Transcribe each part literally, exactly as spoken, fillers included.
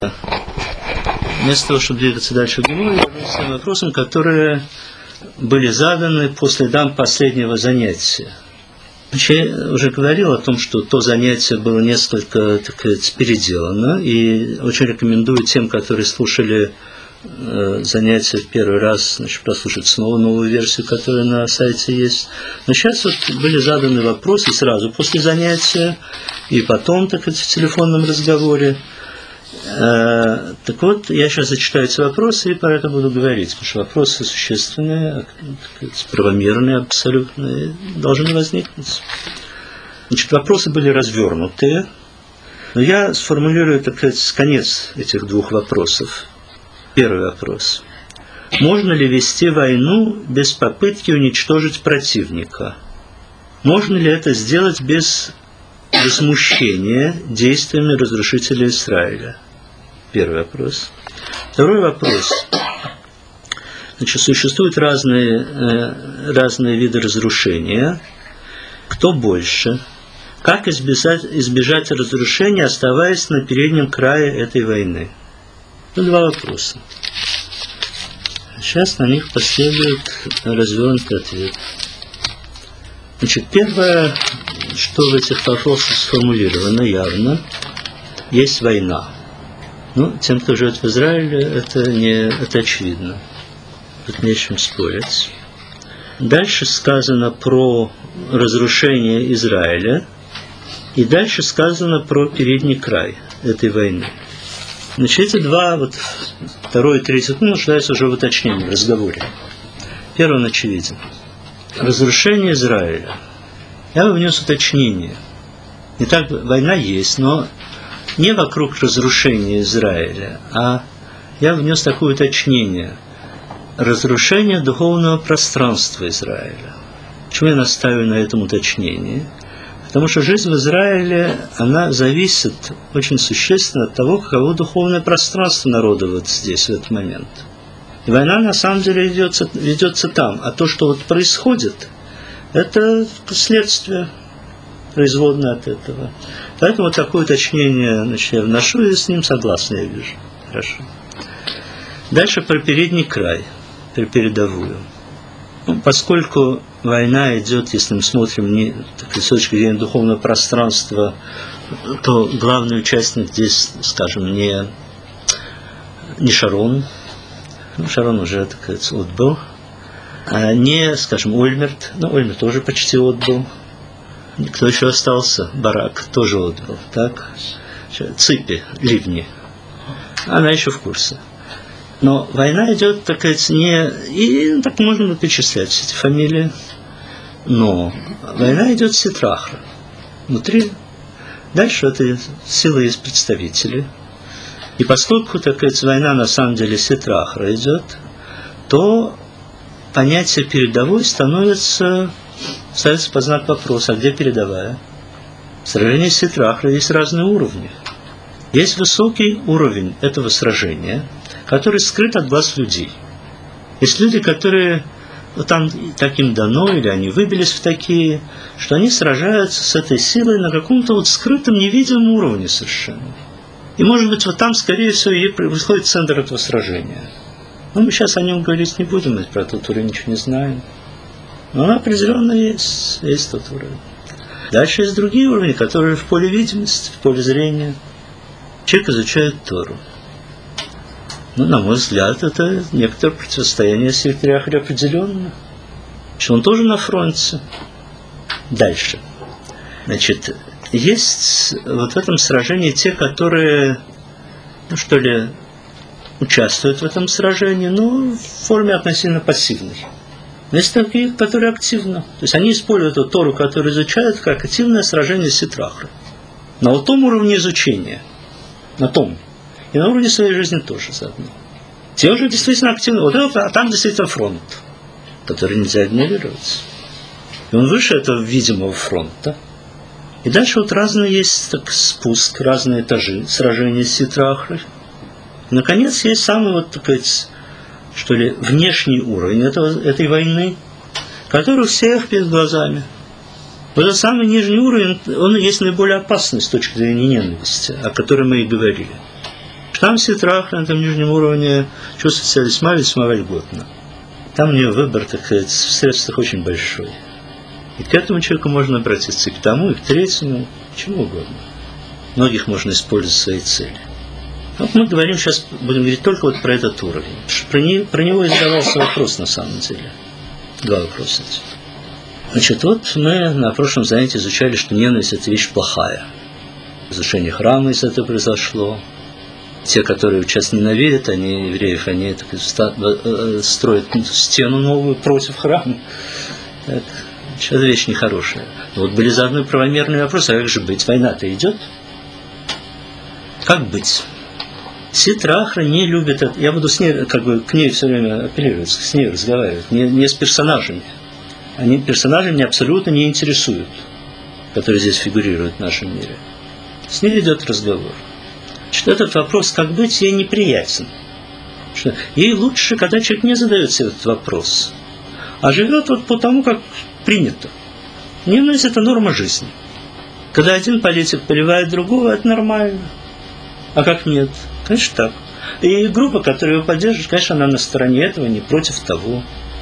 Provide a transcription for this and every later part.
Вместо того, чтобы двигаться дальше в Геморе, я вернусь к тем вопросам, которые были заданы по следам последнего занятия. Я уже говорил о том, что то занятие было несколько, так сказать, переделано, и очень рекомендую тем, которые слушали э, занятия в первый раз, значит, прослушать снова новую версию, которая на сайте есть. Но сейчас вот были заданы вопросы сразу после занятия, и потом, так сказать, в телефонном разговоре. Э, так вот, я сейчас зачитаю эти вопросы и про это буду говорить, потому что вопросы существенные, правомерные абсолютно, должны возникнуть. Значит, вопросы были развернутые, но я сформулирую, так сказать, конец этих двух вопросов. Первый вопрос. Можно ли вести войну без попытки уничтожить противника? Можно ли это сделать без возмущения действиями разрушителя Израиля? Первый вопрос. Второй вопрос. Значит, существуют разные, э, разные виды разрушения. Кто больше? Как избежать, избежать разрушения, оставаясь на переднем крае этой войны? Ну, два вопроса. Сейчас на них последует развернутый ответ. Значит, первое, что в этих вопросах сформулировано явно, есть война. Ну, тем, кто живет в Израиле, это, не, это очевидно. Тут не о чем спорить. Дальше сказано про разрушение Израиля. И дальше сказано про передний край этой войны. Значит, эти два, вот, второй и третий, ну, нуждаются уже в уточнении, в разговоре. Первый он очевиден. Разрушение Израиля. Я внес уточнение. Не так, война есть, но не вокруг разрушения Израиля, а я внес такое уточнение. Разрушение духовного пространства Израиля. Почему я настаиваю на этом уточнении? Потому что жизнь в Израиле, она зависит очень существенно от того, каково духовное пространство народа вот здесь, в этот момент. И война, на самом деле, ведется, ведется там. А то, что вот происходит, это следствие, производное от этого. Поэтому вот такое уточнение, значит, я вношу, и с ним согласен, я вижу. Хорошо. Дальше про передний край, про передовую. Ну, поскольку война идет, если мы смотрим не, так, с точки зрения духовного пространства, то главный участник здесь, скажем, не, не Шарон, ну, Шарон уже, так сказать, отбыл, а не, скажем, Ольмерт, ну, Ольмерт тоже почти отбыл. Кто еще остался? Барак тоже отбыл, так? Ципи, Ливни, она еще в курсе. Но война идет, так сказать, не... И так можно перечислять все эти фамилии. Но война идет ситрахра. Внутри. Дальше этой силы есть представители. И поскольку, так сказать, война на самом деле ситрахра идет, то понятие передовой становится... Ставится под знак вопроса, а где передовая? В сражении с ситрахрой есть разные уровни. Есть высокий уровень этого сражения, который скрыт от глаз людей. Есть люди, которые вот там так им дано, или они выбились в такие, что они сражаются с этой силой на каком-то вот скрытом, невидимом уровне совершенно. И, может быть, вот там, скорее всего, и происходит центр этого сражения. Но мы сейчас о нем говорить не будем, мы про тот уровень ничего не знаем. Но он определенно есть, есть тот уровень. Дальше есть другие уровни, которые в поле видимости, в поле зрения. Человек изучает Тору. Ну, на мой взгляд, это некоторое противостояние с ситрахрой определенно. Что он тоже на фронте. Дальше. Значит, есть вот в этом сражении те, которые, ну что ли, участвуют в этом сражении, но в форме относительно пассивной. Но есть такие, которые активно. То есть они используют эту Тору, которую изучают, как активное сражение с ситрахрой. На вот том уровне изучения. На том. И на уровне своей жизни тоже заодно. Те уже действительно активны. Вот это, а там действительно фронт, который нельзя игнорировать. И он выше этого видимого фронта. И дальше вот разные есть так, спуск, разные этажи сражения с ситрахрой. И, наконец, есть самый вот такой, что ли, внешний уровень этого, этой войны, который у всех перед глазами. Вот этот самый нижний уровень, он есть наиболее опасный с точки зрения ненависти, о которой мы и говорили. Там Ситра Ахра на этом нижнем уровне чувствует себя весьма-весьма вольготно. Там у нее выбор, так сказать, в средствах очень большой. И к этому человеку можно обратиться, и к тому, и к третьему, к чему угодно. Многих можно использовать в своей цели. Вот мы говорим сейчас, будем говорить только вот про этот уровень. Про, не, про него и задавался вопрос на самом деле. Два вопроса. Значит, вот мы на прошлом занятии изучали, что ненависть – это вещь плохая. Разрушение храма из этого произошло. Те, которые сейчас ненавидят, они, евреев, они так, строят стену новую против храма. Так, сейчас вещь нехорошая. Вот были заодно правомерные вопросы, а как же быть? Война-то идет? Как быть? Ситра Ахра не любит это. Я буду с ней, как бы, к ней все время апеллировать, с ней разговаривать, не, не с персонажами. Они персонажи меня абсолютно не интересуют, которые здесь фигурируют в нашем мире. С ней идет разговор. Что этот вопрос, как быть, ей неприятен. Что ей лучше, когда человек не задает себе этот вопрос, а живет вот по тому, как принято. Ненависть – это норма жизни. Когда один политик поливает другого, это нормально. А как нет? Конечно, так. И группа, которая его поддерживает, конечно, она на стороне этого, не против того.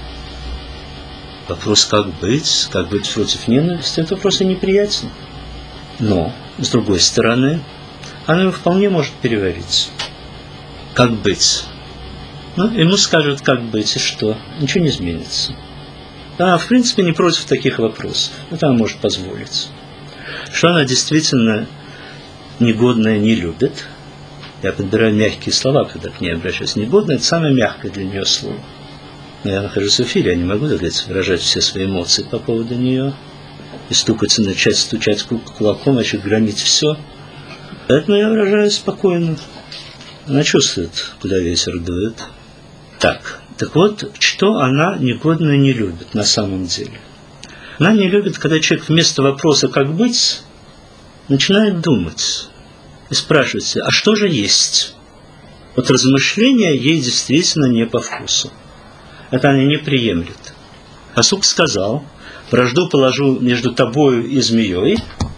Вопрос, как быть, как быть против ненависти, это просто неприятен. Но, с другой стороны, она его вполне может переварить. Как быть? Ну, ему скажут, как быть и что. Ничего не изменится. Она, в принципе, не против таких вопросов. Это она может позволить. Что она действительно негодное не любит. Я подбираю мягкие слова, когда к ней обращаюсь. Негодное – это самое мягкое для нее слово. Но я нахожусь в эфире, я не могу, так сказать, выражать все свои эмоции по поводу нее. И стукаться, начать стучать кулаком, а еще громить все. Поэтому я выражаюсь спокойно. Она чувствует, куда ветер дует. Так, так вот, что она негодное не любит на самом деле? Она не любит, когда человек вместо вопроса «как быть?» начинает думать и спрашивает себя, а что же есть? Вот размышления ей действительно не по вкусу. Это она не приемлет. Пасук сказал, вражду положу между тобою и змеей,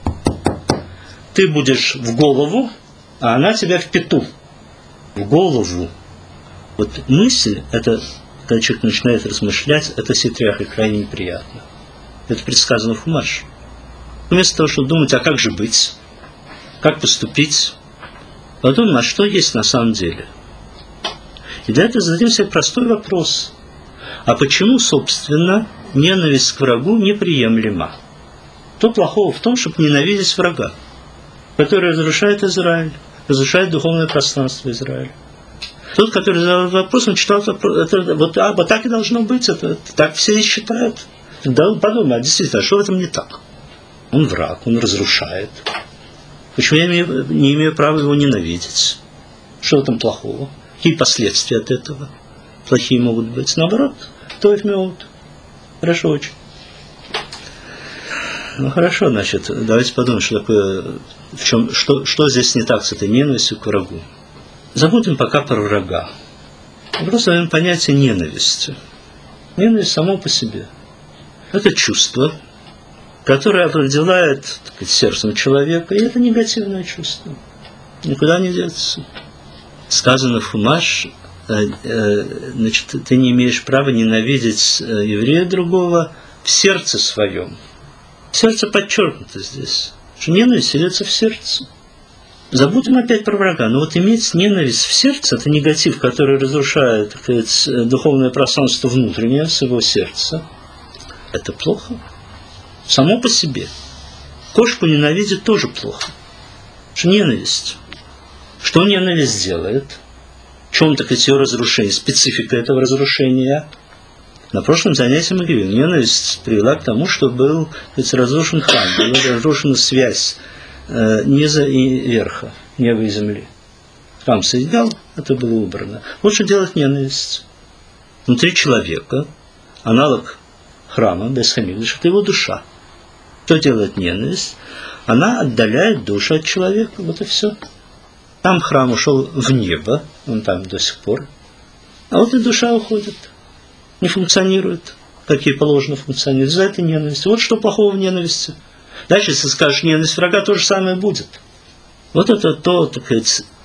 ты будешь в голову, а она тебя в пету. В голову. Вот мысль, это, когда человек начинает размышлять, это ситрях и крайне неприятно. Это предсказано в Хумаше. Вместо того, чтобы думать, а как же быть, как поступить, подумаем, а что есть на самом деле. И для этого зададим себе простой вопрос. А почему, собственно, ненависть к врагу неприемлема? Что плохого в том, чтобы ненавидеть врага, который разрушает Израиль, разрушает духовное пространство Израиля? Тот, который задал вопрос, он читал вопрос, это, вот, а, вот так и должно быть, это, это, так все и считают. Да, подумай, а действительно, а что в этом не так? Он враг, он разрушает. Почему я имею, не имею права его ненавидеть? Что в этом плохого? Какие последствия от этого плохие могут быть? Наоборот, то их мёд. Хорошо очень. Ну хорошо, значит, давайте подумаем, что такое, в чем, что, что здесь не так с этой ненавистью к врагу. Забудем пока про врага. Просто даем понятие ненависти. Ненависть само по себе. Это чувство, которое овладевает, так сказать, сердцем человека, и это негативное чувство. Никуда не деться. Сказано в Хумаш, значит, ты не имеешь права ненавидеть еврея другого в сердце своем. Сердце подчеркнуто здесь, что ненависть селится в сердце. Забудем опять про врага, но вот иметь ненависть в сердце – это негатив, который разрушает, так сказать, духовное пространство внутреннее своего сердца. Это плохо. Само по себе. Кошку ненавидеть тоже плохо. Что ненависть. Что ненависть делает? В чем, так сказать, ее разрушение, специфика этого разрушения? На прошлом занятии мы говорили, ненависть привела к тому, что был, так сказать, разрушен храм, была разрушена связь э, низа и верха, неба и земли. Храм соединял, это было убрано. Вот что делает ненависть. Внутри человека, аналог храма, Бес-Хамикдаш, это его душа. Что делает ненависть? Она отдаляет душу от человека, вот и все. Там храм ушел в небо, он там до сих пор, а вот и душа уходит, не функционирует, как ей положено функционировать. За это ненависть. Вот что плохого в ненависти. Дальше, если скажешь ненависть врага, то же самое будет. Вот это то, так сказать,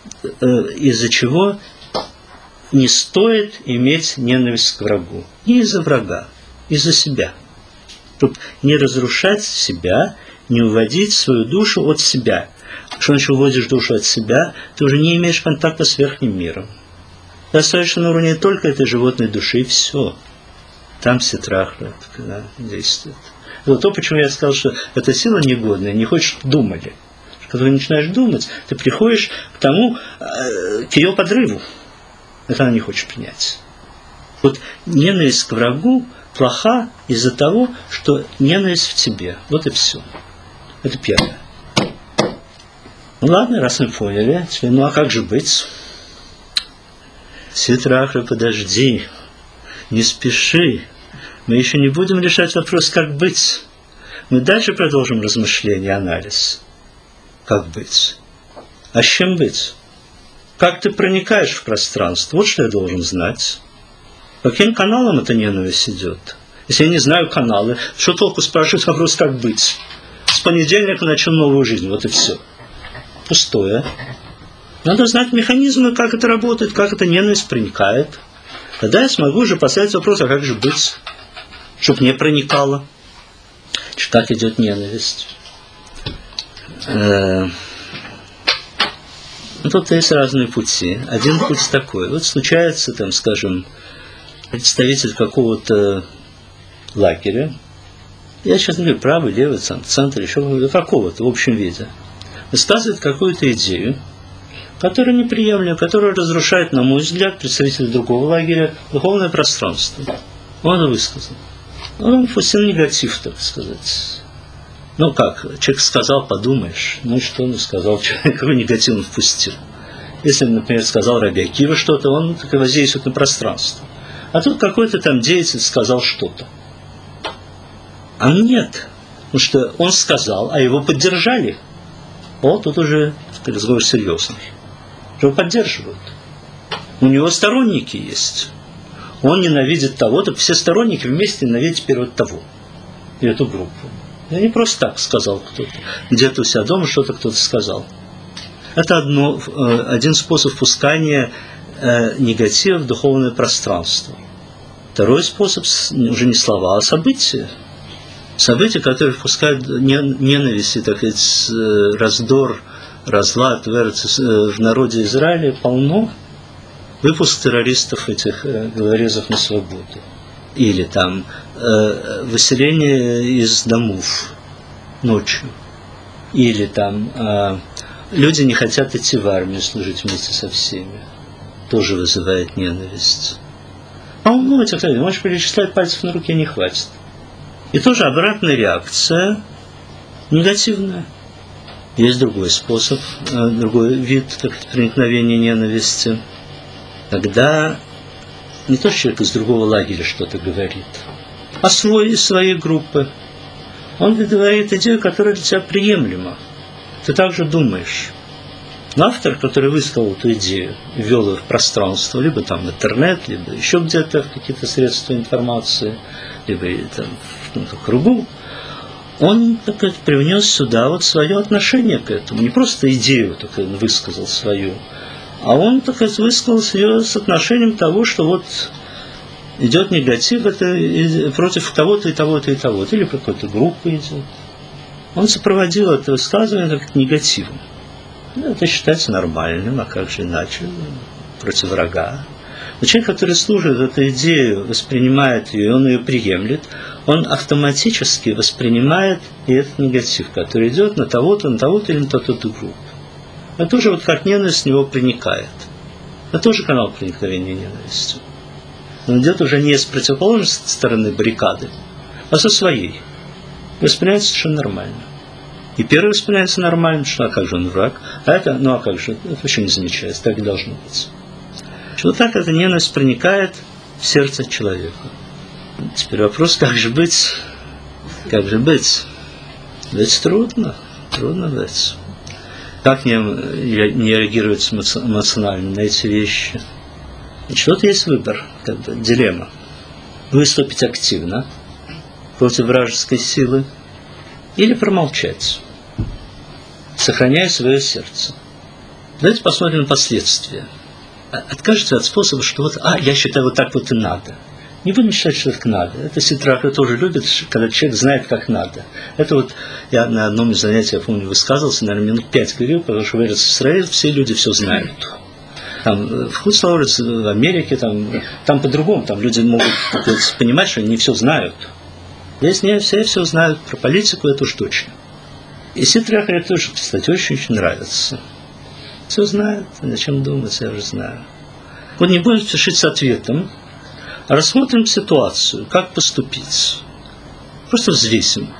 из-за чего не стоит иметь ненависть к врагу. Не из-за врага, из-за себя. Чтобы не разрушать себя, не уводить свою душу от себя. Что значит уводишь душу от себя? Ты уже не имеешь контакта с верхним миром. Достаточно на уровне только этой животной души, и все. Там ситрахра действует. Вот то, почему я сказал, что эта сила негодная, не хочешь думали. Когда ты начинаешь думать, ты приходишь к тому, к ее подрыву. Это она не хочет принять. Вот ненависть к врагу плоха из-за того, что ненависть в тебе. Вот и все. Это первое. Ну ладно, раз мы поняли, теперь, ну а как же быть? Ситрахра, подожди, не спеши. Мы еще не будем решать вопрос, как быть. Мы дальше продолжим размышления, анализ. Как быть? А с чем быть? Как ты проникаешь в пространство? Вот что я должен знать. По каким каналам эта ненависть идет? Если я не знаю каналы, что толку спрашивать вопрос, как быть? С понедельника начну новую жизнь, вот и все. Пустое. Надо знать механизмы, как это работает, как эта ненависть проникает. Тогда я смогу уже поставить вопрос, а как же быть? Чтоб не проникало. Как идет ненависть. Ну, тут есть разные пути. Один путь такой. Вот случается, там, скажем, представитель какого-то лагеря. Я сейчас не говорю, правый, левый, центр, еще какого-то, в общем виде. Высказывает какую-то идею, которая неприемлема, которая разрушает, на мой взгляд, представителя другого лагеря духовное пространство. Он это высказал. Он впустил негатив, так сказать. Ну как, человек сказал, подумаешь, ну и что он сказал, какой негатив он впустил. Если, например, сказал Раби Акива что-то, он так и воздействует на пространство. А тут какой-то там деятель сказал что-то. А нет, потому что он сказал, а его поддержали. О, тут уже разговор серьезный. Его поддерживают. У него сторонники есть. Он ненавидит того-то, все сторонники вместе ненавидят теперь вот того. И эту группу. Я не просто так сказал кто-то. Где-то у себя дома что-то кто-то сказал. Это одно, один способ впускания э, негатива в духовное пространство. Второй способ уже не слова, а события. События, которые впускают ненависть и, так сказать, раздор, разлад в народе Израиля полно. Выпуск террористов, этих головорезов на свободу. Или там э, выселение из домов ночью. Или там э, люди не хотят идти в армию, служить вместе со всеми. Тоже вызывает ненависть. А он, ну, этих людей, можешь перечислять, пальцев на руке не хватит. И тоже обратная реакция негативная. Есть другой способ, другой вид так, проникновения ненависти. Когда не то, что человек из другого лагеря что-то говорит, а свой из своей группы. Он говорит идею, которая для тебя приемлема. Ты также думаешь. Но автор, который высказал эту идею, ввел ее в пространство, либо там в интернет, либо еще где-то в какие-то средства информации, либо там в каком-то кругу, он так сказать, привнес сюда вот свое отношение к этому. Не просто идею так сказать, высказал свою, а он так сказать, высказал ее с отношением того, что вот идет негатив это против того-то и того-то и того-то, или какой-то группы идет. Он сопроводил это высказывание как негативом. Это считается нормальным, а как же иначе, против врага. Но человек, который слушает эту идею, воспринимает ее, он ее приемлет, он автоматически воспринимает и этот негатив, который идет на того-то, на того-то или на ту-то группу. Это тоже вот как ненависть с него проникает. Это тоже канал проникновения ненависти. Он идет уже не с противоположной стороны баррикады, а со своей. Воспринимается совершенно нормально. И первый воспринимается нормально, что а как же он враг, а это, ну а как же, это вообще не замечается, так и должно быть. Вот так эта ненависть проникает в сердце человека. Теперь вопрос, как же быть? Как же быть? Быть трудно, трудно быть. Как не, не реагировать эмоционально на эти вещи? Значит, вот есть выбор, как бы, дилемма. Выступить активно против вражеской силы или промолчать, сохраняя свое сердце. Давайте посмотрим на последствия. Откажется от способа, что вот, а, я считаю, вот так вот и надо. Не будем считать, что так надо. Это Ситрахи тоже любит, когда человек знает, как надо. Это вот я на одном из занятий, я помню, высказывался, наверное, минут пять говорил, потому что в Израиле все люди все знают. Там, в Хуцлауэрс, в Америке, там, там по-другому, там люди могут понимать, что они не все знают. Здесь не все все знают, про политику это уж точно. И Ситрахи тоже, кстати, очень-очень нравится. Все знают, зачем думать, я уже знаю. Вот не будем спешить с ответом, а рассмотрим ситуацию, как поступить. Просто взвесим.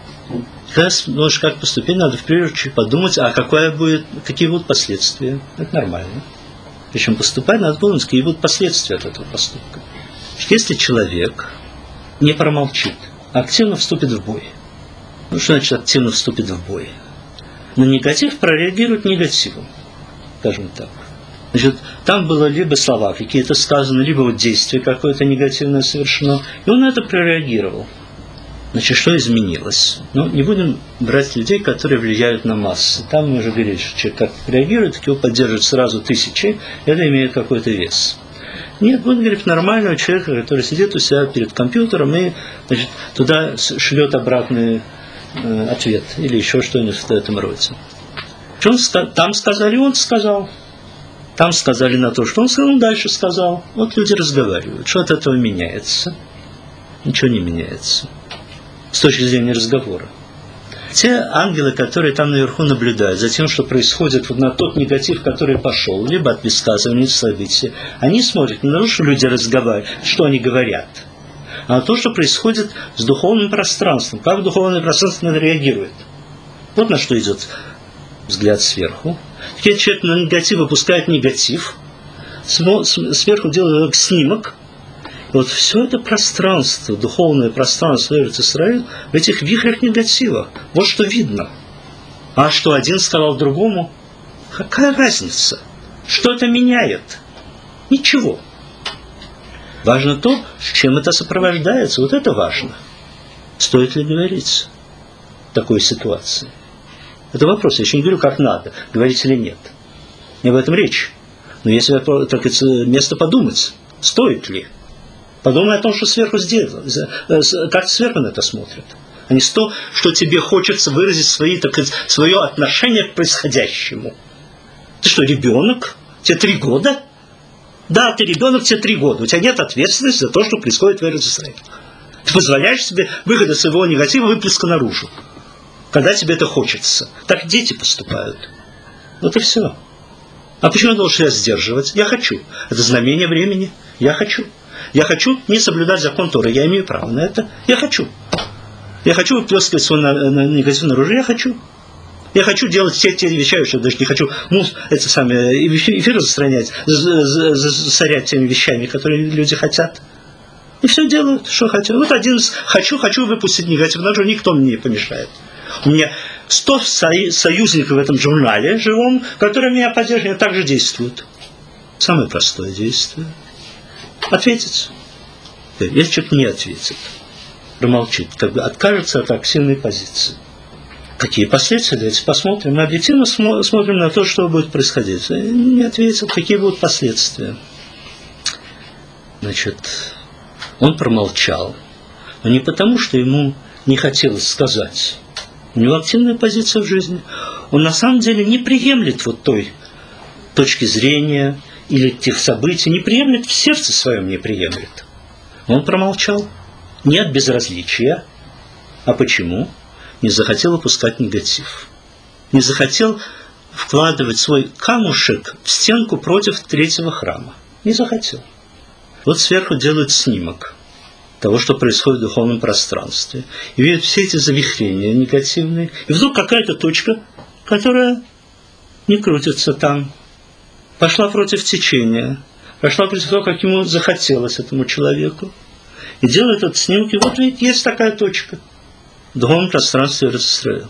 Когда смотришь, как поступить, надо в первую очередь подумать, а какое будет, какие будут последствия. Это нормально. Причем поступать надо подумать, какие будут последствия от этого поступка. Если человек не промолчит, а активно вступит в бой. Ну, что значит активно вступит в бой? На негатив прореагирует негативом, скажем так. Значит, там было либо слова какие-то сказаны, либо вот действие какое-то негативное совершено, и он на это прореагировал. Значит, что изменилось? Ну, не будем брать людей, которые влияют на массы. Там мы уже говорили, что человек как реагирует, так его поддерживают сразу тысячи, и это имеет какой-то вес. Нет, будем говорить нормального человека, который сидит у себя перед компьютером и, значит, туда шлет обратный э, ответ или еще что-нибудь в этом роде. Что он, там сказали, он сказал. Там сказали на то, что он сказал, он дальше сказал. Вот люди разговаривают. Что от этого меняется? Ничего не меняется. С точки зрения разговора. Те ангелы, которые там наверху наблюдают за тем, что происходит вот на тот негатив, который пошел, либо от высказывания событий, они смотрят не на то, что люди разговаривают, что они говорят, а на то, что происходит с духовным пространством, как духовное пространство на это реагирует. Вот на что идет взгляд сверху. Теперь человек на негатив выпускает негатив, сверху делает снимок. И вот все это пространство, духовное пространство Эрец-Исраэль в этих вихрях негатива. Вот что видно. А что один сказал другому? Какая разница? Что это меняет? Ничего. Важно то, чем это сопровождается. Вот это важно. Стоит ли говорить в такой ситуации? Это вопрос. Я еще не говорю, как надо, говорить или нет. Не об этом речь. Но есть только место подумать, стоит ли. Подумай о том, что сверху сделано, как сверху на это смотрят. А не то, что тебе хочется выразить свои, так сказать, свое отношение к происходящему. Ты что, ребенок? Тебе три года? Да, ты ребенок, тебе три года. У тебя нет ответственности за то, что происходит в Эрец-Исраэль. Ты позволяешь себе выхода своего негатива выплеска наружу, когда тебе это хочется. Так дети поступают. Вот и все. А почему я должен себя сдерживать? Я хочу. Это знамение времени. Я хочу. Я хочу не соблюдать закон Торы. Я имею право на это. Я хочу. Я хочу выплескивать свой негатив наружу. Я хочу. Я хочу делать все те вещи, что даже не хочу ну, это самое, эфир застранять, засорять теми вещами, которые люди хотят. И все делают, что хотят. Вот один из хочу, хочу выпустить негатив наружу, никто мне не помешает. У меня сто союзников в этом журнале живом, которые меня поддерживают, также действуют. Самое простое действие. Ответить. Если человек не ответит, промолчит, как бы откажется от активной позиции. Какие последствия? Давайте посмотрим. Мы объективно смотрим на то, что будет происходить. Не ответил, какие будут последствия. Значит, он промолчал. Но не потому, что ему не хотелось сказать. У него активная позиция в жизни. Он на самом деле не приемлет вот той точки зрения или тех событий, не приемлет, в сердце своем не приемлет. Он промолчал. Не от безразличия. А почему? Не захотел опускать негатив. Не захотел вкладывать свой камушек в стенку против третьего храма. Не захотел. Вот сверху делают снимок того, что происходит в духовном пространстве. И видят все эти завихрения негативные. И вдруг какая-то точка, которая не крутится там, пошла против течения, пошла против того, как ему захотелось этому человеку. И делает этот снимок, и вот видите, есть такая точка в духовном пространстве Эрец-Исраэль.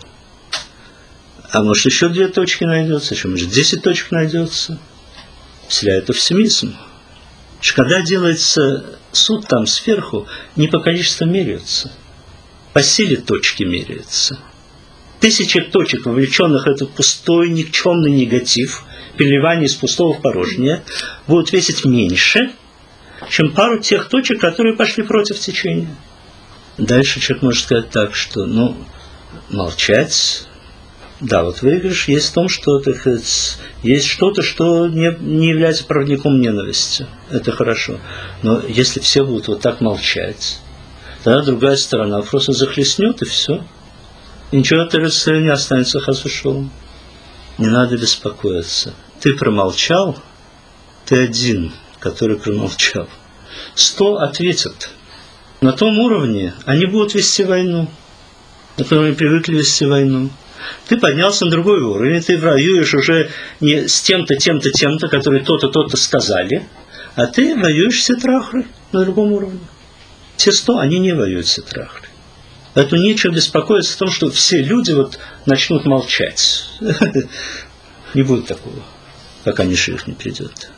А может еще две точки найдется, еще может десять точек найдется. Вселяет оптимизм. Когда делается суд там сверху, не по количеству меряются, по силе точки меряются. Тысячи точек, вовлеченных в этот пустой, никчемный негатив, переливания из пустого в порожнее будут весить меньше, чем пару тех точек, которые пошли против течения. Дальше человек может сказать так, что, ну, молчать, да, вот выигрыш есть в том, что, так сказать, есть что-то, что не, не является проводником ненависти. Это хорошо. Но если все будут вот так молчать, тогда другая сторона просто захлестнет, и все. И ничего от этой цели не останется, хас вышел. Не надо беспокоиться. Ты промолчал, ты один, который промолчал. Сто ответят. На том уровне они будут вести войну, на котором они привыкли вести войну. Ты поднялся на другой уровень, ты воюешь уже не с тем-то, тем-то, тем-то, которые то-то, то-то сказали, а ты воюешь с тетрахрой на другом уровне. Те сто, они не воюют с тетрахрой. Поэтому нечего беспокоиться о том, что все люди вот начнут молчать. Не будет такого, пока Мишиах не придет.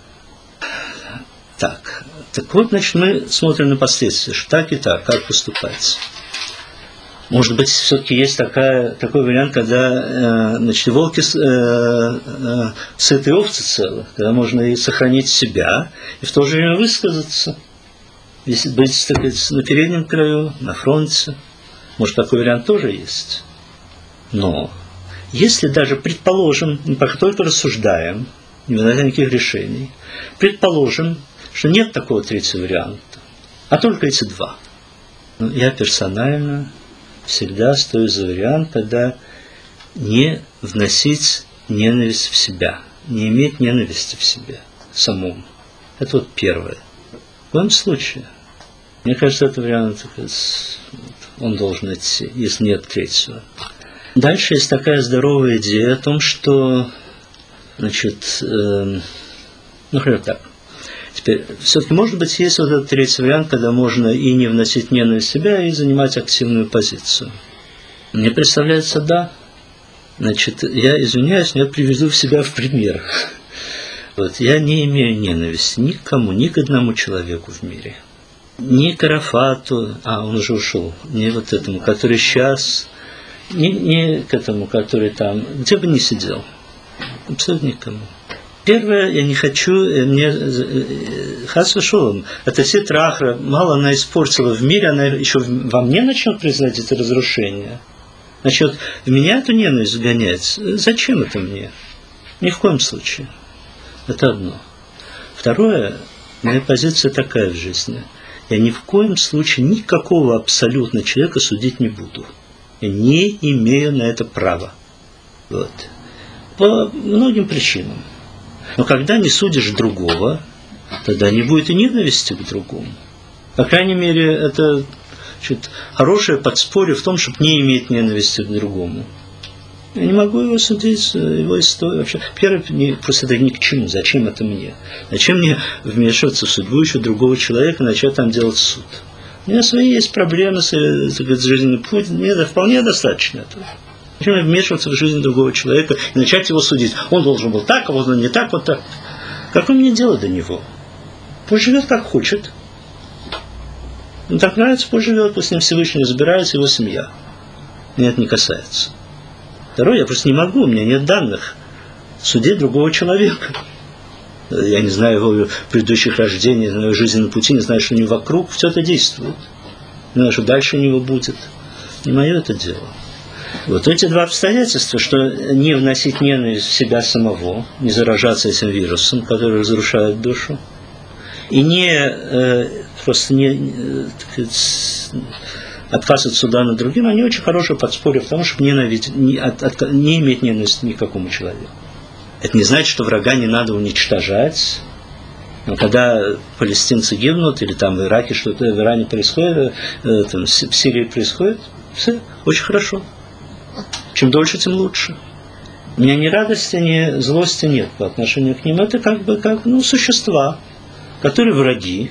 Так, так вот, значит, мы смотрим на последствия, что так и так, как поступать. Может быть, все-таки есть такая, такой вариант, когда, значит, волки э, э, сытые, овцы целы, когда можно и сохранить себя, и в то же время высказаться. Если быть, так сказать, на переднем краю, на фронте. Может, такой вариант тоже есть. Но если даже, предположим, мы пока только рассуждаем, не вынося никаких решений, предположим, что нет такого третьего варианта, а только эти два. Но я персонально всегда стою за вариант, когда не вносить ненависть в себя, не иметь ненависти в себе самому. Это вот первое. В коем случае, мне кажется, этот вариант, он должен идти, если нет третьего. Дальше есть такая здоровая идея о том, что, значит, э, например, так. Теперь, все-таки, может быть, есть вот этот третий вариант, когда можно и не вносить ненависть в себя, и занимать активную позицию. Мне представляется, да. Значит, я извиняюсь, но я приведу себя в пример. Вот, я не имею ненависти ни к кому, ни к одному человеку в мире. Ни к Арафату, а он уже ушел, ни вот этому, который сейчас, ни, ни к этому, который там, где бы ни сидел. Абсолютно никому. Первое, я не хочу, мне хас вышел, это тетрахра, мало она испортила в мире, она еще во мне начнет производить разрушение. Начнет в меня эту ненависть гонять. Зачем это мне? Ни в коем случае. Это одно. Второе, моя позиция такая в жизни. Я ни в коем случае никакого абсолютно человека судить не буду. Я не имею на это права. Вот. По многим причинам. Но когда не судишь другого, тогда не будет и ненависти к другому. По крайней мере, это значит, хорошее подспорье в том, чтобы не иметь ненависти к другому. Я не могу его судить, его историю. Вообще, первое, просто это ни к чему. Зачем это мне? Зачем мне вмешиваться в судьбу еще другого человека и начать там делать суд? У меня свои есть проблемы с, с жизненным путем. Мне это вполне достаточно этого. Зачем мне вмешиваться в жизнь другого человека и начать его судить? Он должен был так, а он не так, вот так. Какое мне дело до него? Пусть живет как хочет. Ему так нравится, пусть живет, пусть с ним Всевышний разбирается, его семья. Меня это не касается. Второе, я просто не могу, у меня нет данных судить другого человека. Я не знаю его предыдущих рождений, не знаю его жизненного пути, не знаю, что у него вокруг, все это действует. Не знаю, что дальше у него будет. Не мое это дело. Вот эти два обстоятельства, что не вносить ненависть в себя самого, не заражаться этим вирусом, который разрушает душу, и не э, просто не э, так сказать, отказывать суда над другим, они очень хорошее подспорье в том, чтобы ненавидеть, не, от, от, не иметь ненависти ни к какому человеку. Это не значит, что врага не надо уничтожать. Но когда палестинцы гибнут, или там в Ираке что-то в Иране происходит, э, там, в Сирии происходит, все очень хорошо. Чем дольше, тем лучше. У меня ни радости, ни злости нет по отношению к ним. Это как бы как, ну, существа, которые враги.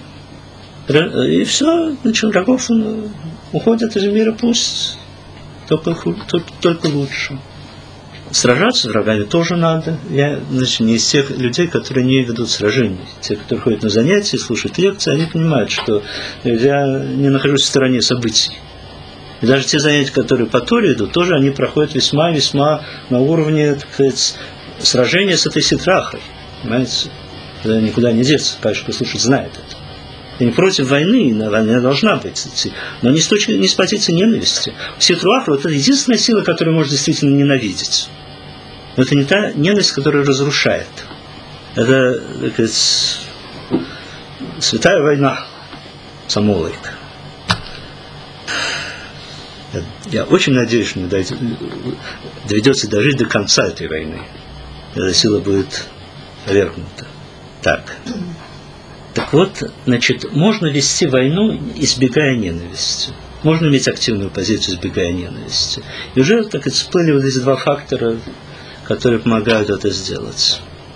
И все, значит, врагов уходят из мира, пусть только, только лучше. Сражаться с врагами тоже надо. Я, значит, не из тех людей, которые не ведут сражений. Те, которые ходят на занятия, слушают лекции, они понимают, что я не нахожусь в стороне событий. И даже те занятия, которые по Торе идут, тоже они проходят весьма-весьма на уровне, так сказать, сражение с этой ситрахой, понимаете? Никуда не деться, конечно, кто слушает, знает это. Я не против войны, война должна быть идти, но не с, точки, не с позиции ненависти. Ситрахра – это единственная сила, которую можно действительно ненавидеть. Но это не та ненависть, которая разрушает. Это, так сказать, святая война, самолайка. Я очень надеюсь, что мне доведется дожить до конца этой войны. Эта сила будет повергнута. Так. Так вот, значит, можно вести войну, избегая ненависти. Можно иметь активную позицию, избегая ненависти. И уже так и всплыли вот эти два фактора, которые помогают это сделать.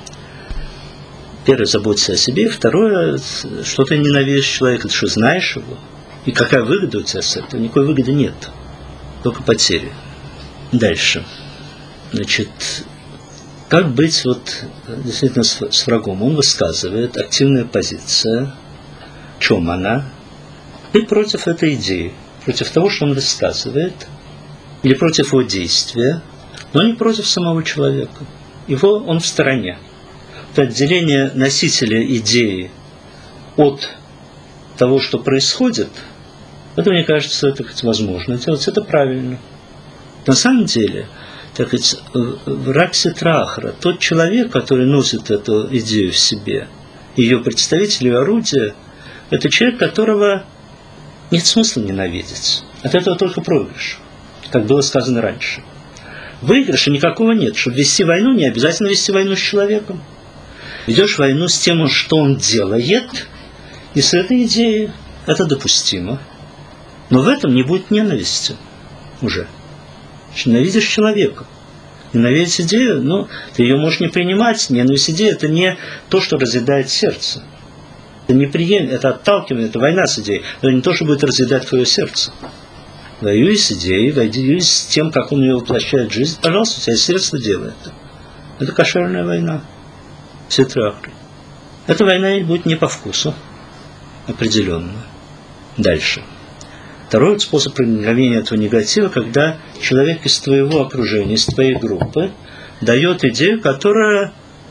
Первое, заботься о себе. Второе, что ты ненавидишь человека, ты что, знаешь его? И какая выгода у тебя с этого? Никакой выгоды нет. Только потери. Дальше. Значит, как быть вот действительно с, с врагом? Он высказывает активная позиция. В чем она? Ты против этой идеи, против того, что он высказывает, или против его действия, но не против самого человека. Его он в стороне. Это отделение носителя идеи от того, что происходит, это, мне кажется, это возможно делать, это правильно. На самом деле, так сказать, враг ситрахра, тот человек, который носит эту идею в себе, ее представитель, ее орудие, это человек, которого нет смысла ненавидеть. От этого только проигрыш, как было сказано раньше. Выигрыша никакого нет. Чтобы вести войну, не обязательно вести войну с человеком. Ведешь войну с тем, что он делает, и с этой идеей это допустимо. Но в этом не будет ненависти уже. Ненавидишь человека. Ненавидишь идею, но ты ее можешь не принимать. Ненависть идеи – это не то, что разъедает сердце. Это не прием, это отталкивание, это война с идеей. Это не то, что будет разъедать твое сердце. Воюй с идеей, воюй с тем, как он ее воплощает в жизнь. Пожалуйста, у тебя сердце делает это. Это кошерная война. Ситрахри. Эта война будет не по вкусу. Определенно. Дальше. Второй способ проникновения этого негатива, когда человек из твоего окружения, из твоей группы, дает идею, которая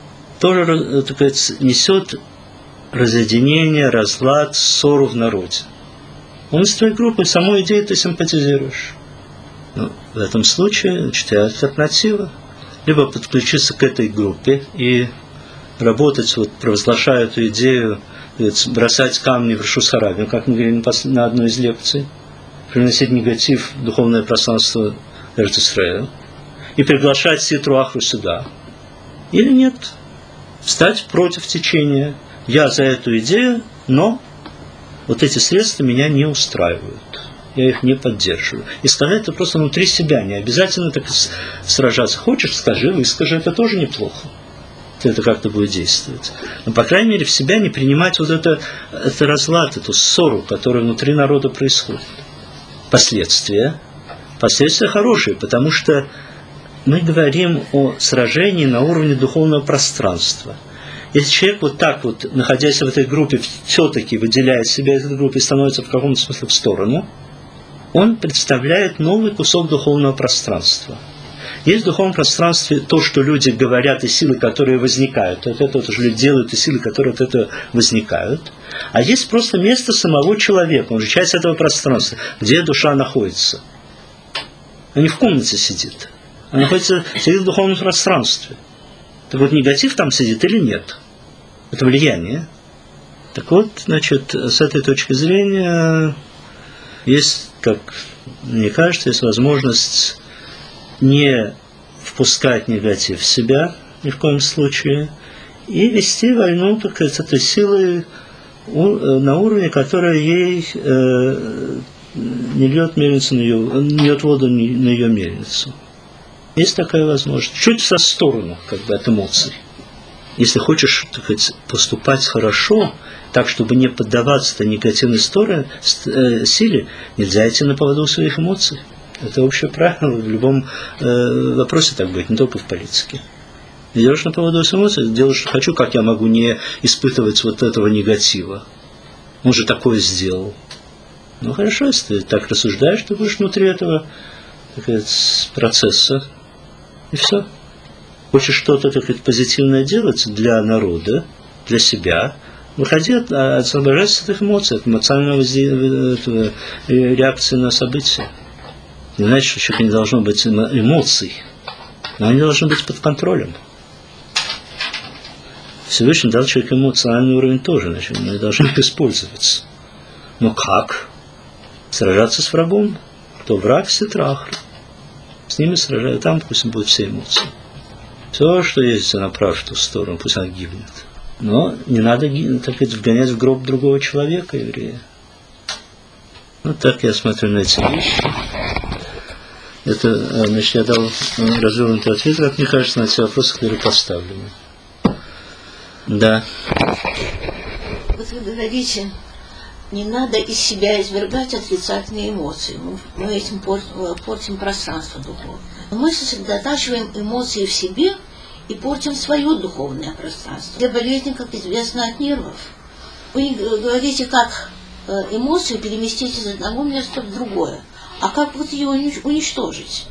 тоже, так сказать, несет разъединение, разлад, ссору в народе. Он из твоей группы, самой идеей ты симпатизируешь. Но в этом случае, значит, альтернатива. Либо подключиться к этой группе и работать, вот, провозглашая эту идею, бросать камни в Ришус Харабим, как мы говорили на одной из лекций, приносить негатив в духовное пространство Эрец Исраэля и приглашать Ситру Ахру сюда. Или нет, встать против течения. Я за эту идею, но вот эти средства меня не устраивают. Я их не поддерживаю. И сказать это просто внутри себя, не обязательно так сражаться. Хочешь, скажи, выскажи, это тоже неплохо. Это как-то будет действовать. Но, по крайней мере, в себя не принимать вот это, это разлад, эту ссору, которая внутри народа происходит. Последствия. Последствия хорошие, потому что мы говорим о сражении на уровне духовного пространства. Если человек вот так вот, находясь в этой группе, все-таки выделяет себя из этой группы и становится в каком-то смысле в сторону, он представляет новый кусок духовного пространства. Есть в духовном пространстве то, что люди говорят, и силы, которые возникают. От этого тоже люди делают, и силы, которые от этого возникают. А есть просто место самого человека, он же часть этого пространства, где душа находится. Она не в комнате сидит, она находится, сидит в духовном пространстве. Так вот, негатив там сидит или нет? Это влияние. Так вот, значит, с этой точки зрения есть, как мне кажется, есть возможность не впускать негатив в себя ни в коем случае и вести войну только с этой силой на уровне, которая ей э, не льет мельницу на ее, не льет воду на ее мельницу. Есть такая возможность. Чуть со сторону, как бы, от эмоций. Если хочешь, так сказать, поступать хорошо, так, чтобы не поддаваться этой негативной стороне, э, силе, нельзя идти на поводу своих эмоций. Это общее правило, в любом э, вопросе так будет, не только в политике. Идешь на поводу своих эмоций, делаешь, что хочу, как я могу не испытывать вот этого негатива. Он же такое сделал. Ну хорошо, если ты так рассуждаешь, ты будешь внутри этого, так сказать, процесса. И все. Хочешь что-то, так сказать, позитивное делать для народа, для себя, выходи, освобождайся от этих эмоций, от эмоционального реакции на события. Не значит, что у человека не должно быть эмоций, но они должны быть под контролем. Всевышний дал человеку эмоциональный уровень тоже, значит, мы должны их использовать. Но как? Сражаться с врагом? Кто враг, ситрах. С ними сражаются, там пусть будут все эмоции. Все, что есть, направь в ту сторону, пусть она гибнет. Но не надо, так сказать, вгонять в гроб другого человека, еврея. Вот так я смотрю на эти вещи. Это, значит, я дал развернутый ответ, как мне кажется, на те вопросы, которые поставлены. Да. Вот вы говорите, не надо из себя извергать отрицательные эмоции. Мы, мы этим портим пространство духовное. Мы сосредотачиваем эмоции в себе и портим свое духовное пространство. Для болезни, как известно, от нервов. Вы говорите, как эмоцию переместить из одного места в другое. А как вот ее уничтожить?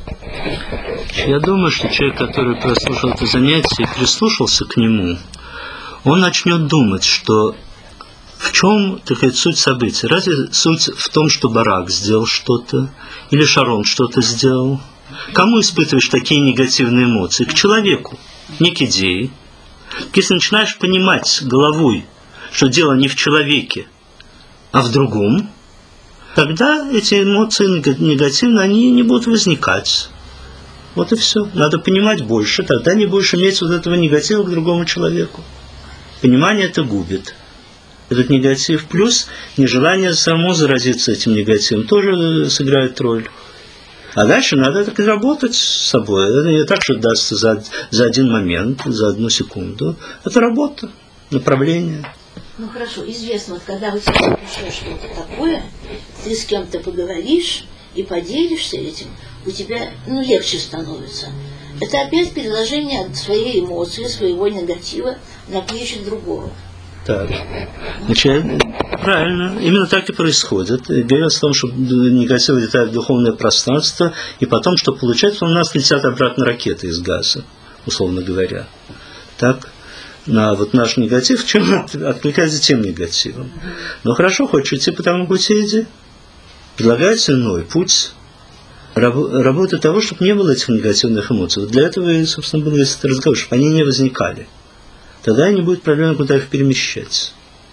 Я думаю, что человек, который прослушал это занятие и прислушался к нему, он начнет думать, что в чем, так сказать, суть событий. Разве суть в том, что Барак сделал что-то, или Шарон что-то сделал? Кому испытываешь такие негативные эмоции? К человеку, не к идее. Если начинаешь понимать головой, что дело не в человеке, а в другом, тогда эти эмоции негативные, они не будут возникать. Вот и все. Надо понимать больше, тогда не будешь иметь вот этого негатива к другому человеку. Понимание это губит. Этот негатив плюс нежелание само заразиться этим негативом тоже сыграет роль. А дальше надо так и работать с собой. Это не так, что дастся за, за один момент, за одну секунду. Это работа, направление. Ну хорошо, известно, вот когда у тебя пришло что-то такое, ты с кем-то поговоришь и поделишься этим, у тебя ну, легче становится. Это опять переложение своей эмоции, своего негатива на плечи другого. Так. Значит, правильно. Именно так и происходит. И говорится о том, что негатив летает в духовное пространство, и потом, что получается, у нас летят обратно ракеты из газа, условно говоря. Так? На вот наш негатив, чем откликается тем негативом. Но хорошо, хочешь идти по тому пути, иди. Предлагается иной путь. Работа того, чтобы не было этих негативных эмоций. Вот для этого и, собственно, был весь этот разговор, чтобы они не возникали. Тогда не будет проблемы, куда их перемещать.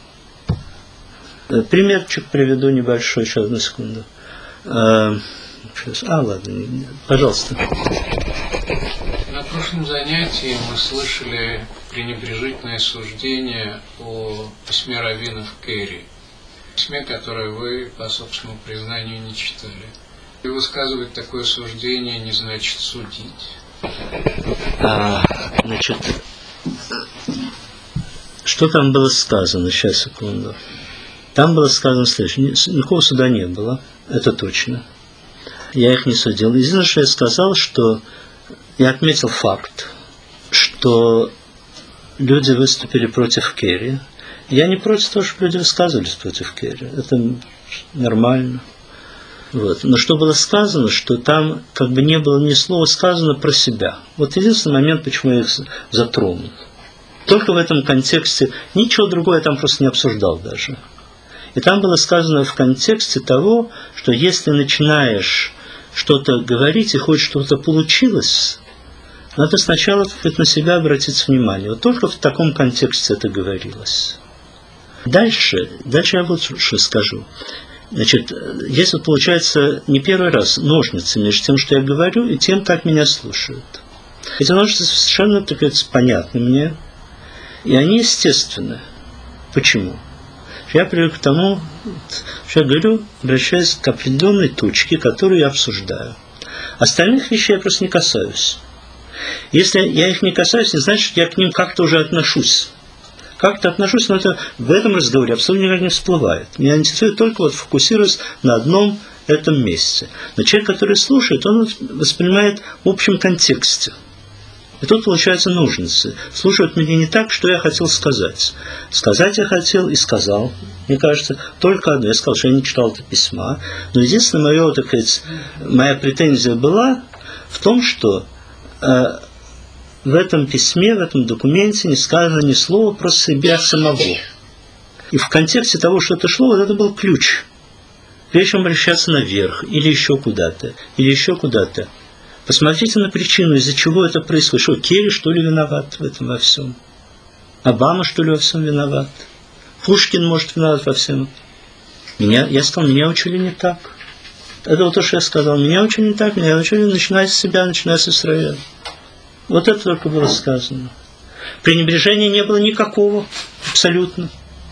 Примерчик приведу небольшой, сейчас, одну секунду. А, сейчас. а ладно, пожалуйста. На прошлом занятии мы слышали пренебрежительное суждение о письме раввинов Керри, письме, которое вы, по собственному признанию, не читали. И высказывать такое суждение не значит судить. А, значит, что там было сказано? Сейчас, секунду. Там было сказано следующее. Никакого суда не было, это точно. Я их не судил. Единственное, что я сказал, что я отметил факт, что люди выступили против Керри. Я не против того, чтобы люди высказывались против Керри. Это нормально. Вот. Но что было сказано, что там как бы не было ни слова сказано про себя. Вот единственный момент, почему я их затронул. Только в этом контексте, ничего другого я там просто не обсуждал даже. И там было сказано в контексте того, что если начинаешь что-то говорить и хочешь что-то получилось, надо сначала хоть на себя обратить внимание. Вот только в таком контексте это говорилось. Дальше, дальше я вот что скажу. Значит, здесь вот получается не первый раз ножницы между тем, что я говорю, и тем, как меня слушают. Эти ножницы совершенно, так сказать, понятны мне, и они естественны. Почему? Я привык к тому, что я говорю, обращаясь к определенной точке, которую я обсуждаю. Остальных вещей я просто не касаюсь. Если я их не касаюсь, не значит, что я к ним как-то уже отношусь. Как-то отношусь, но это в этом разговоре абсолютно никак не всплывает. Меня интересует только вот фокусируясь на одном этом месте. Но человек, который слушает, он воспринимает в общем контексте. И тут получаются ножницы. Слушают меня не так, что я хотел сказать. Сказать я хотел и сказал. Мне кажется, только одно. Я сказал, что я не читал это письма. Но единственная моя, так сказать, моя претензия была в том, что э, в этом письме, в этом документе не сказано ни слова про себя самого. И в контексте того, что это шло, вот это был ключ. Прежде чем обращаться наверх, или еще куда-то, или еще куда-то. Посмотрите на причину, из-за чего это происходит. Что, Керри, что ли, виноват в этом во всем? Обама, что ли, во всем виноват? Пушкин, может, виноват во всем? Меня, я сказал, меня учили не так. Это вот то, что я сказал. Меня учили не так, меня учили начинать с себя, начинать с Израиля. Вот это только было сказано. Пренебрежения не было никакого, абсолютно.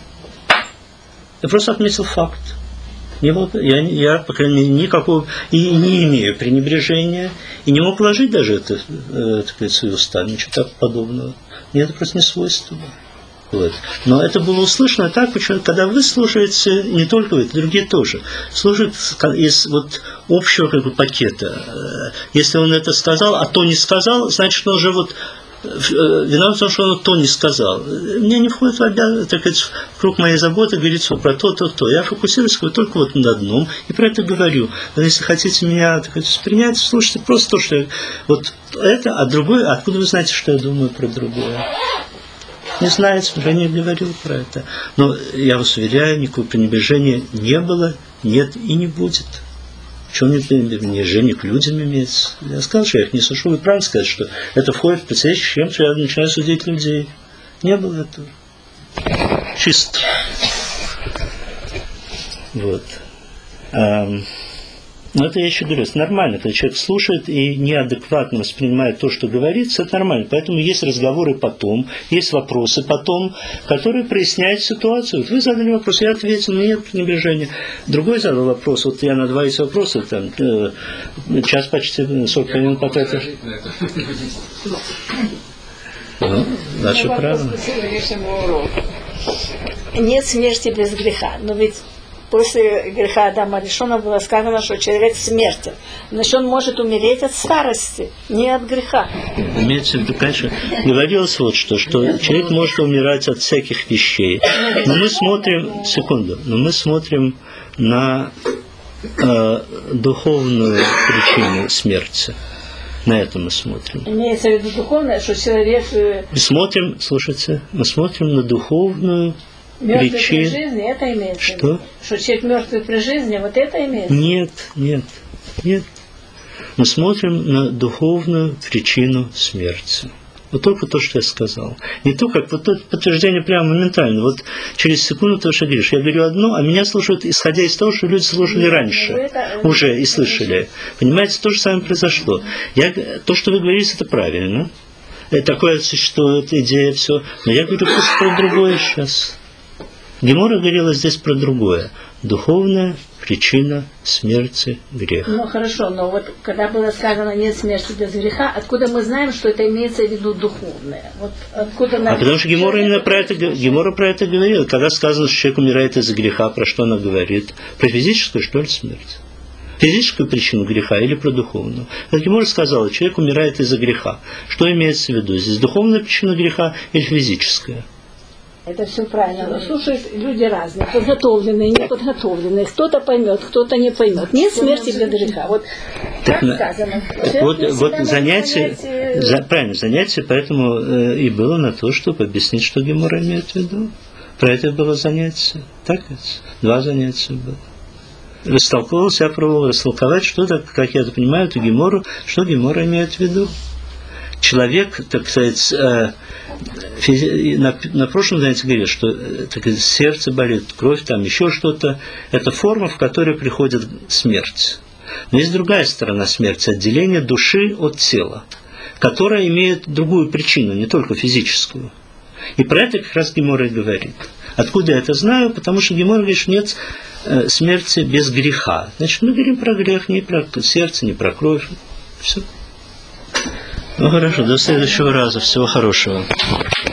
Я просто отметил факт. Не было, я, я, по крайней мере, никакого, и не имею пренебрежения, и не мог вложить даже это, э, так сказать, в свои уста, ничего так подобного. Мне это просто не свойственно. Вот. Но это было услышано так, почему, когда вы слушаете, не только вы, другие тоже, слушают из вот общего как бы, пакета. Если он это сказал, а то не сказал, значит, он уже вот виноват в том, что он то не сказал. Мне не входит в обязанность, так сказать, в круг моей заботы говорить про то, то, то. Я фокусируюсь только вот на одном и про это говорю. Но если хотите меня, так сказать, принять, слушайте просто то, что я, вот это, а другое, откуда вы знаете, что я думаю про другое? Не знаете, уже не говорил про это. Но я вас уверяю, никакого пренебрежения не было, нет и не будет. Почему не пренебрежение к людям имеется? Я сказал, что я их не сушу. Вы правильно сказать, что это входит в предстоящий с чем, что я начинаю судить людей. Не было этого. Чисто. Вот. Но это я еще говорю, это нормально, когда человек слушает и неадекватно воспринимает то, что говорится, это нормально. Поэтому есть разговоры потом, есть вопросы потом, которые проясняют ситуацию. Вот вы задали вопрос, я ответил, нет пренебрежения. Другой задал вопрос, вот я на два эти вопроса, там, э, час почти, сорок минут потратил. Ну, наше право. Нет смерти без греха, но ведь после греха Адама Ришона было сказано, что человек смертен. Значит, он может умереть от старости, не от греха. Имеется в виду, конечно, говорилось вот что, что человек может умирать от всяких вещей. Но мы смотрим, секунду, но мы смотрим на э, духовную причину смерти. На это мы смотрим. Имеется в виду духовное, что человек... Мы смотрим, слушайте, мы смотрим на духовную мертвый причин... при жизни, это имеется что? в виду. Что человек мертвый при жизни, вот это имеется? Нет, нет, нет. Мы смотрим на духовную причину смерти. Вот только то, что я сказал. Не то, как вот это подтверждение прямо моментально. Вот через секунду то, что говоришь. Я говорю одно, а меня слушают, исходя из того, что люди слушали нет, раньше. Это... Уже и слышали. Понимаете, то же самое произошло. Я... То, что вы говорите, это правильно. Такое существует идея, все. Но я говорю просто про другое сейчас. Гемора говорила здесь про другое. Духовная причина смерти греха. Ну хорошо, но вот когда было сказано нет смерти без греха, откуда мы знаем, что это имеется в виду духовное? Вот откуда нам... А потому что Гемора именно про это, Гемора про это говорила. Когда сказано, что человек умирает из-за греха, про что она говорит? Про физическую, что ли, смерть? Физическую причину греха или про духовную? Как Гемора сказала, человек умирает из-за греха. Что имеется в виду? Здесь духовная причина греха или физическая? Это все правильно. Но слушают люди разные, подготовленные, неподготовленные. Кто-то поймет, кто-то не поймет. Нет смерти без греха. Вот так сказано. Вот, вот занятие, понять... за, правильно, занятие поэтому э, и было на то, чтобы объяснить, что Гемора имеет в виду. Про это было занятие. Так ведь? Два занятия было. Растолковался, я пробовал растолковать, что так, как я это понимаю, эту Гемору, что Гемора имеет в виду. Человек, так сказать, э, физи... на, на прошлом занятии говорил, что так сказать, сердце болит, кровь, там еще что-то. Это форма, в которой приходит смерть. Но есть другая сторона смерти, отделение души от тела, которая имеет другую причину, не только физическую. И про это как раз Гемора и говорит. Откуда я это знаю? Потому что Гемора говорит, что нет э, смерти без греха. Значит, мы говорим про грех, не про сердце, не про кровь. Все. Ну хорошо, до следующего раза. Всего хорошего.